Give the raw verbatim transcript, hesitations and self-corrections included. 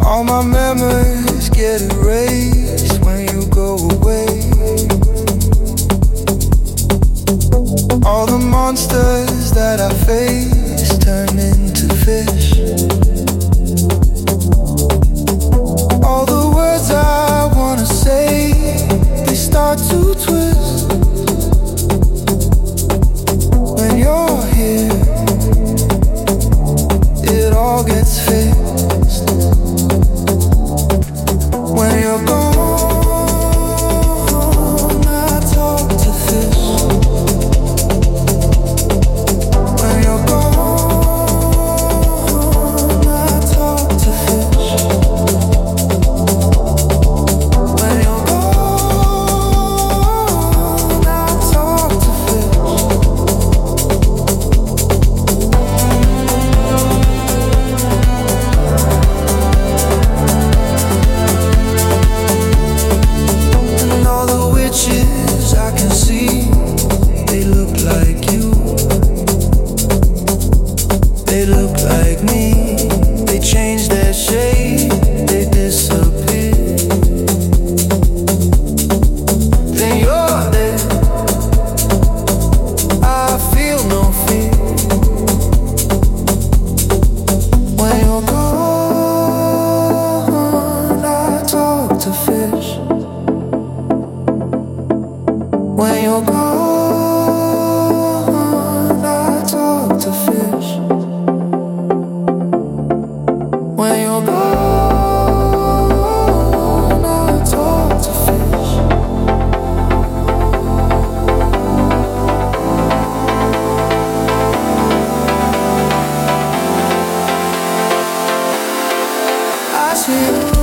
All my memories get erased when you go away. All the monsters that I face turn into fish. All the words I wanna say, they start to twist. When you're here, it all gets fixed. When you're gone, I talk to fish. When you're gone, I talk to fish. When you're gone, I talk to fish. And all the witches I can see, they look like you. They look like me. They change their shape, they disappear. Then you're there, I feel no fear. When you're gone, I talk to fish. When you're gone, I talk to fish. When you're gone, I talk to fish. I see you.